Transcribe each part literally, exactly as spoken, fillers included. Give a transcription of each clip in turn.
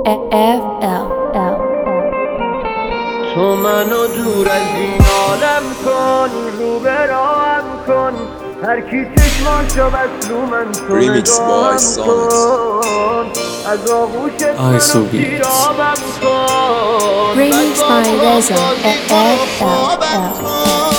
F L L تو منو دور از این عالم کن، رو به راهم کن، هر کی چشماشو بس رو من تو نگاهم کن، از آغوشت منو سیرابم کن. Remix by Reza F L L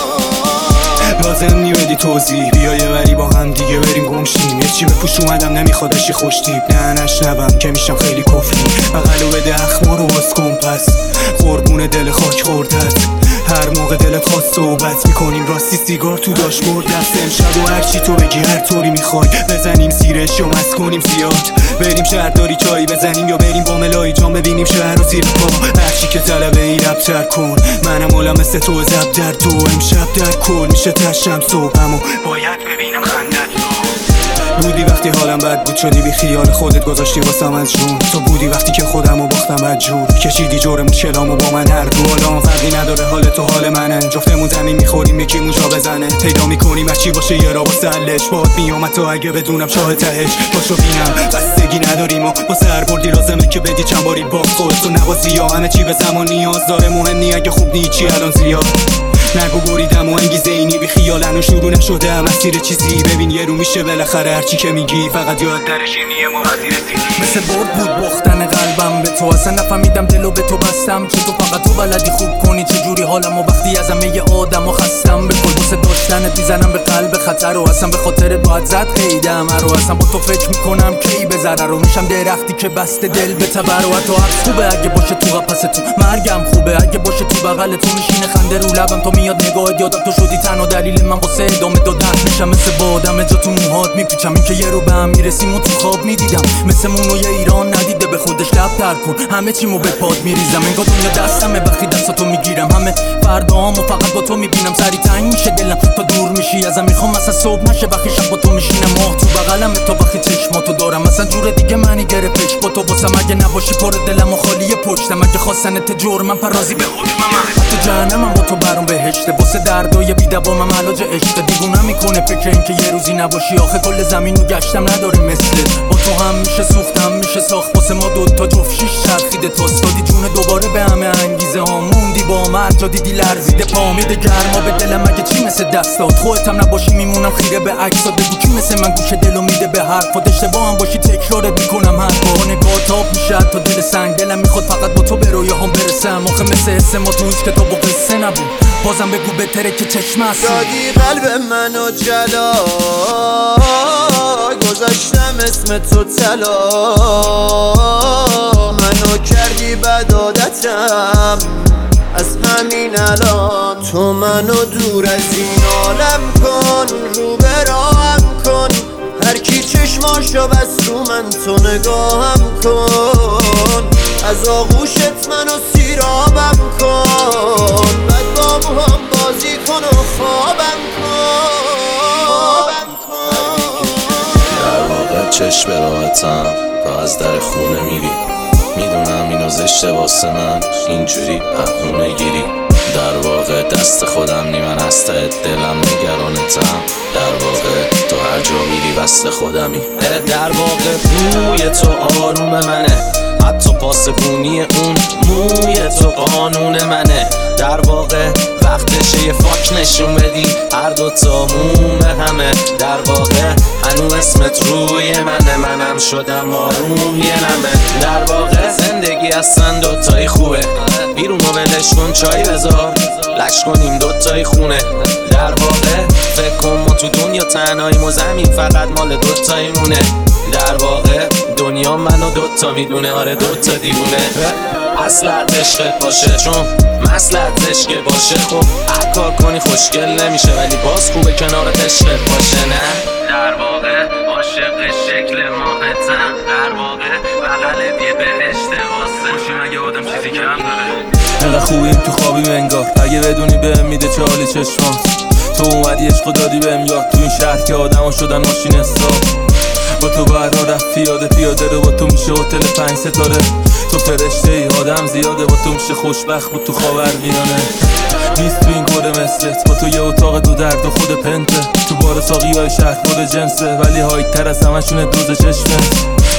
لازم نیمدی توضیح بیا یه وری با هم دیگه بریم گمشیم. یه چی به پوش اومدم نمیخوادشی خوش تیپ نه نشنوم که میشم خیلی کفری. بغلو بده اخما رو باز کن پس قربون دل خاک خوردت. هر موقع دلت خواست صحبت میکنیم راستی سیگار تو داشبورد دست امشب و هرچی تو بگی هر طوری میخوای بزنیم زیرش یا مست کنیم زیاد. بریم شهرداری چایی بزنیم یا بریم با ملایی جام ببینیم شهر و زیر پا. هرچی که طلبه ای ربتر کن منم عالم مثل تو زب در دو. امشب در کل میشه تشم صبحمو باید ببینم خندت بودی وقتی حالم بد بود شدی بی خیال خودت گذاشتی واسم از جون. تو بودی وقتی که خودمو باختم بد جور کشیدی جور مشکلامو با من هر دو. الان فرقی نداره حال تو حال منه جفتمون زمین میخوریم یکی موجا بزنه. پیدا میکنیم از چی باشه یه را واسه حلش باد میامد تو اگه بدونم شاه تهش پاشو بینم بستگی نداریم و واسه هر بردی لازمه که بدی چند باری باز خودتو نوازی یا همه چی به زمان نیاز داره. مهم نی اگه خوب نی چی الان زیاد نگو بریدم و انگیزه اینی بی خیالن و شروع نشده مسیر چیزی. ببین یه رو میشه بالاخره هرچی که میگی فقط یاد درشینیه ما وزیر دیدی. مثل برد بود باختن قلبم به تو اصلا نفهمیدم دلو به تو بستم. چه تو فقط تو بلدی خوب کنی چجوری حالم و وقتی از همه آدم و خستم. به کل بسه داشتنت میزنم به قلب خطر و اصلا به خاطر باید زد قیدم رو اصلا با تو فکر میکنم کی به ضرر رو میشم درختی که بسته دل به تبر. و حتی حبس خوبه اگه باشه تو قفس تو مرگم خوبه اگه باشه تو بغل تو میشینه خنده رو لبم تو میاد نگاهت یادم تو شدی تنها دلیل من واسه ادامه دادن. میشم مثل بادم جا تو موهات میپیچم این که یه رو به هم میرسیم و تو خواب میدیدم مثل مونو یه ایران ندیده به خودش لب تر کن همه چیمو به پاد میریزم انگار دنیا دستمه وقتی دستاتو میگیرم همه فردامو فقط با تو میبینم. سری تنگ میشه دلم تا دور میشی ازم میخوام مثلا صبح نشه وقتی شب با تو میشینم ماه تو بغلم تا وقتی چشماتو دارم مثلا جور دیگه منی گرفتش با تو واسم اگه نباشی پر دلم و خالی پشتم اگه خواستنت جرمم فرازی به حکمم تو جهنمم با تو برام بهشته واسه دردای بی‌دوامم علاج عشق. دیوونم میکنه فکر این که یه روزی نباشی آخه کل زمینو گشتم نداره مثلت. با تو هم میشه سوختم میشه ساخت واسه ما دوتا جفت شیش چرخیده تو استادی جون دوباره به همه انگیزه ها موندی با مرد جا دیدی لرزیده پا میده گرما به دلم اگه چی مثل دستات خودت هم نباشی میمونم خیره به عکسات. بگو کی مثل من گوش دلو میده به حرفات اشتباه هم باشی تکرارت میکنم هر بار نگاه تاب میشه تا دل سنگ دلم میخواد فقط با تو به رویاهام برسم آخه مثل حس ما تو هیچ کتاب و قصه نبود بازم بگو بهتره که چشم هست دادی قلب منو جلا گذاشتم اسم تو طلا منو کردی بد عادتم از همین الان. تو منو دور از این عالم کن رو به راهم کن هر کی چشماشو بس رو من تو نگاهم کن از آغوشت منو سیرابم کن بعد با موهام بازی کن و خوابم کن. در واقع چشم راحتم تا از در خونه میری میدونم اینو زشته واسه من اینجوری بهونه گیری. در واقع دست خودم نی من از ته دلم نگرانتم. در واقع تو هر جا میری وصل خودمی. در واقع بوی تو آروم منه حتی پاسبونی اون موی تو قانون منه. در واقع وقتشه یه فاک نشون بدی هر دوتا موم همه. در واقع هنو اسمت روی منه منم شدم آروم یه نمه. در واقع زندگی اصلا دوتایی خوبه بیرونو ولش کن چای بذار لش کنیم دوتایی خونه. در واقع فکر کن ما تو دنیا تنهاییم و زمین فقط مال دوتایی مونه. در واقع دنیا منو دوتا میدونه آره دوتا دیوونه. اصلت عشقت باشه چون مسلت عشقه باشه خب هر کار کنی خوشگل نمیشه ولی باز خوبه کنارت عشقت باشه نه. در واقع عاشق شکل ماهتم در واقع بغلت یه بهشته واسه خوشیم اگه آدم چیزی کم داره. انقدر خوبیم تو خوابیم انگار اگه بدونی بهم میده چالی چشمات. تو اومدی عشقو دادی بهم یاد تو این شهر که آدما شدن ماشین حساب. با تو برا رفت پیاده پیاده رو با تو میشه هتل پنج ستاره. تو فرشته ای آدم زیاده با تو میشه خوشبخت بود تو خاورمیانه. نیست تو این کره مثلت با تو یه اتاق دو درد و خود پنته. تو بار ساقی های شهر خود جنسه ولی هایت تر از همشونه دوز چشمت.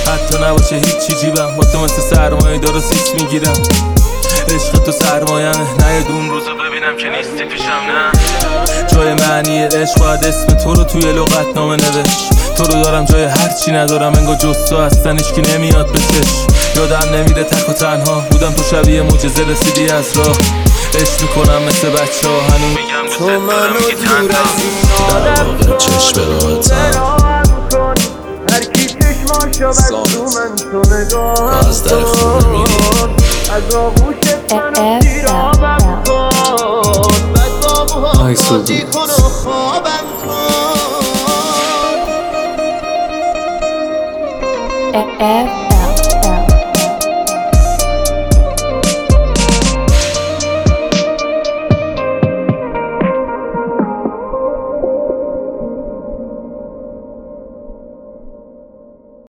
حتی نباشه هیچی جیبم، با تو مثل سرمایه دارو سیس میگیرم. عشق تو سرمایمه، نه یه دون روزو ببینم که نیستی پیشم. نه جای معنی عشق باید اسم تو رو توی لغت نامه نوشت. تو رو دارم جای هرچی ندارم، انگار جز تو اصلا هیچکی نمیاد به چشم. یادم نمیره تک و تنها بودم، تو شبیه معجزه رسیدی از راه. عشق میکنم مثل بچه ها، هنو میگم تو منو دور از این در عالم واقع چشم راحتم، هر کی چشماشو بست رو من تو نگاهم از در خونه میری. از آغوشت منو پیرامم کن، بعد با موها بازی کن و خوابم کن. F